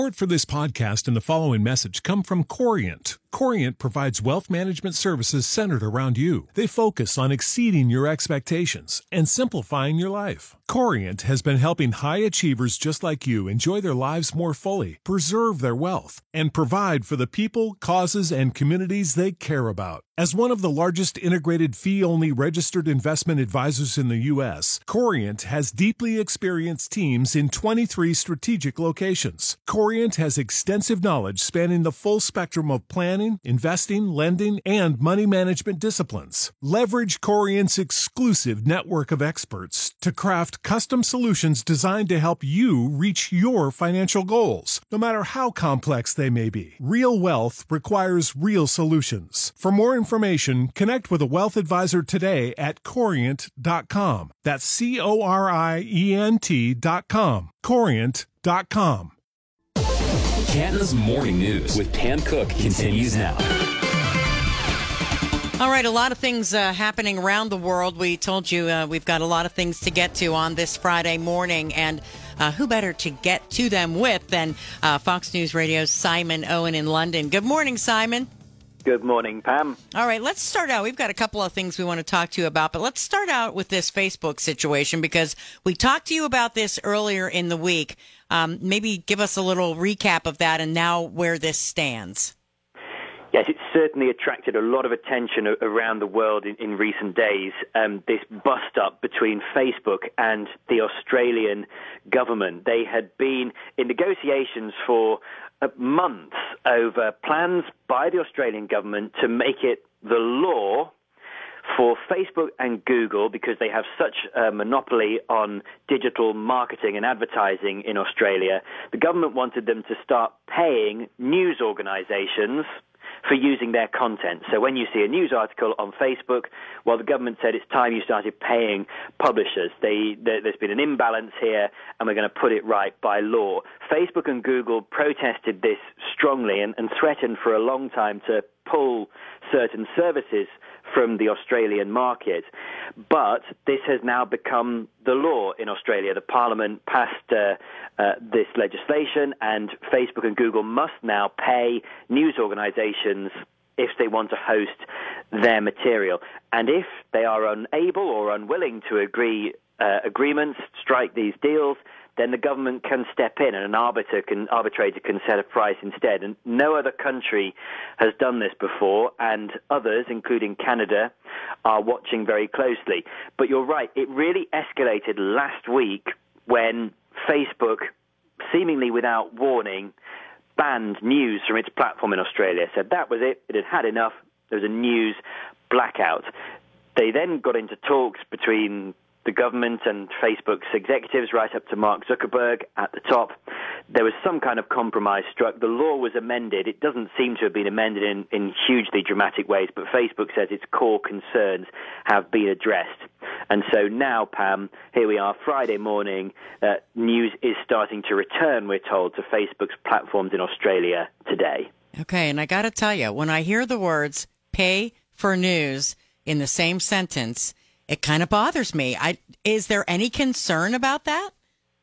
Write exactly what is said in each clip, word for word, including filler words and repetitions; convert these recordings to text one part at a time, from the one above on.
Support for this podcast and the following message come from Corient. Corient provides wealth management services centered around you. They focus on exceeding your expectations and simplifying your life. Corient has been helping high achievers just like you enjoy their lives more fully, preserve their wealth, and provide for the people, causes, and communities they care about. As one of the largest integrated fee-only registered investment advisors in the U S, Corient has deeply experienced teams in twenty-three strategic locations. Corient has extensive knowledge spanning the full spectrum of planning, investing, lending, and money management disciplines. Leverage Corient's exclusive network of experts to craft custom solutions designed to help you reach your financial goals, no matter how complex they may be. Real wealth requires real solutions. For more information, connect with a wealth advisor today at corient dot com. That's C O R I E N T dot com. corient dot com. Canton's Morning News with Pam Cook continues now. All right, a lot of things uh, happening around the world. We told you uh, we've got a lot of things to get to on this Friday morning, and uh, who better to get to them with than uh, Fox News Radio's Simon Owen in London. Good morning, Simon. Good morning, Pam. All right, let's start out. We've got a couple of things we want to talk to you about, but let's start out with this Facebook situation because we talked to you about this earlier in the week. Um, maybe give us a little recap of that and now where this stands. Yes, it's certainly attracted a lot of attention around the world in, in recent days, um, this bust-up between Facebook and the Australian government. They had been in negotiations for uh, months over plans by the Australian government to make it the law for Facebook and Google, because they have such a monopoly on digital marketing and advertising in Australia. The government wanted them to start paying news organizations for using their content. So when you see a news article on Facebook, well, the government said it's time you started paying publishers. They, there, there's been an imbalance here, and we're going to put it right by law. Facebook and Google protested this strongly and, and threatened for a long time to pull certain services from the Australian market. But this has now become the law in Australia. The Parliament passed uh, uh, this legislation, and Facebook and Google must now pay news organizations if they want to host their material. And if they are unable or unwilling to agree uh, agreements, strike these deals, then the government can step in and an arbiter can, arbitrator can set a price instead. And no other country has done this before, and others, including Canada, are watching very closely. But you're right, it really escalated last week when Facebook, seemingly without warning, banned news from its platform in Australia. Said that was it, it had had enough, there was a news blackout. They then got into talks between the government and Facebook's executives, right up to Mark Zuckerberg at the top. There was some kind of compromise struck. The law was amended. It doesn't seem to have been amended in, in hugely dramatic ways, but Facebook says its core concerns have been addressed. And so now, Pam, here we are, Friday morning, uh, news is starting to return, we're told, to Facebook's platforms in Australia today. Okay, and I got to tell you, when I hear the words pay for news in the same sentence, it kind of bothers me. I, is there any concern about that?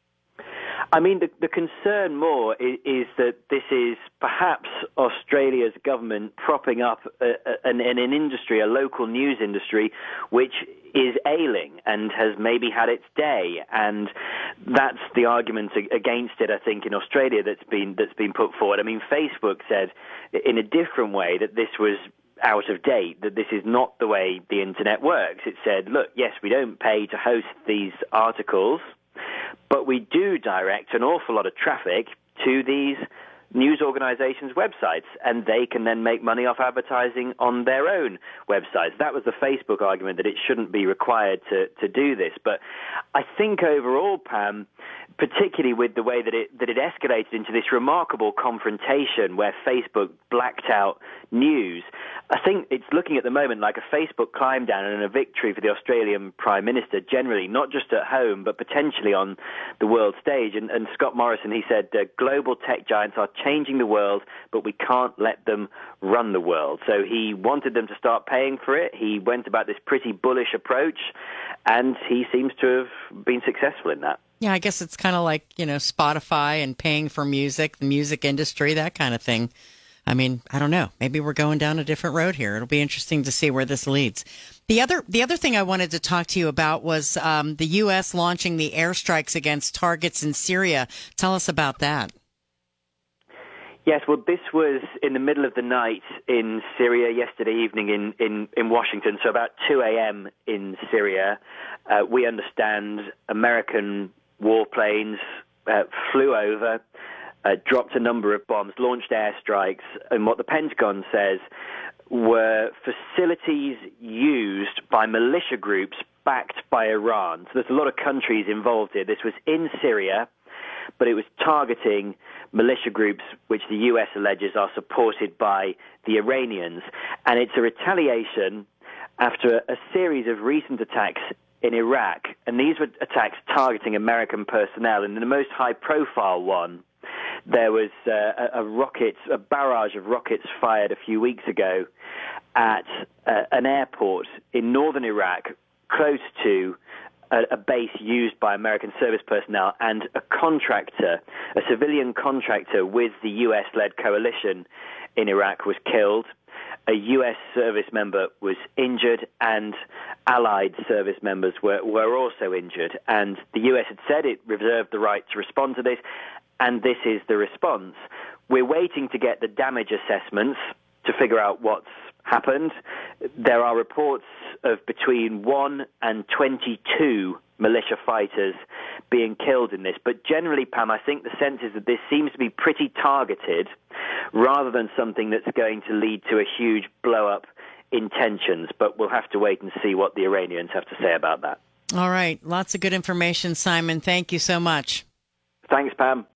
I mean, the, the concern more is, is that this is perhaps Australia's government propping up a, a, an, an industry, a local news industry, which is ailing and has maybe had its day. And that's the argument against it, I think, in Australia that's been that's been put forward. I mean, Facebook said in a different way that this was out of date, that this is not the way the internet works. It said, look, yes, we don't pay to host these articles, but we do direct an awful lot of traffic to these news organizations' websites, and they can then make money off advertising on their own websites. That was the Facebook argument, that it shouldn't be required to, to do this. But I think overall, Pam, particularly with the way that it that it escalated into this remarkable confrontation where Facebook blacked out news, I think it's looking at the moment like a Facebook climb down and a victory for the Australian Prime Minister generally, not just at home, but potentially on the world stage. And, and Scott Morrison, he said, uh, global tech giants are changing the world, but we can't let them run the world. So he wanted them to start paying for it. He went about this pretty bullish approach, and he seems to have been successful in that. Yeah, I guess it's kind of like, you know, Spotify and paying for music, the music industry, that kind of thing. I mean, I don't know. Maybe we're going down a different road here. It'll be interesting to see where this leads. The other the other thing I wanted to talk to you about was um, the U S launching the airstrikes against targets in Syria. Tell us about that. Yes, well, this was in the middle of the night in Syria yesterday evening in, in, in Washington, so about two a.m. in Syria. Uh, we understand American warplanes uh, flew over, uh, dropped a number of bombs, launched airstrikes, and what the Pentagon says were facilities used by militia groups backed by Iran. So there's a lot of countries involved here. This was in Syria, but it was targeting militia groups which the U S alleges are supported by the Iranians. And it's a retaliation after a, a series of recent attacks in Iraq. And these were attacks targeting American personnel. And in the most high-profile one, there was uh, a, a rocket, a barrage of rockets fired a few weeks ago at uh, an airport in northern Iraq, close to a, a base used by American service personnel, and a contractor, a civilian contractor with the U S-led coalition in Iraq was killed. A U S service member was injured, and allied service members were, were also injured. And the U S had said it reserved the right to respond to this, and this is the response. We're waiting to get the damage assessments to figure out what's happened. There are reports of between one and twenty-two militia fighters being killed in this. But generally, Pam, I think the sense is that this seems to be pretty targeted rather than something that's going to lead to a huge blow-up in tensions. But we'll have to wait and see what the Iranians have to say about that. All right. Lots of good information, Simon. Thank you so much. Thanks, Pam.